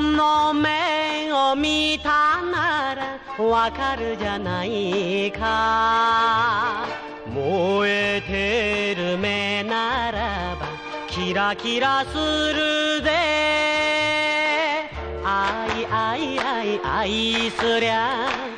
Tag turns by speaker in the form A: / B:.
A: の目を見たならわかるじゃないか。燃えてる目ならばキラキラするぜ。愛愛愛愛すりゃ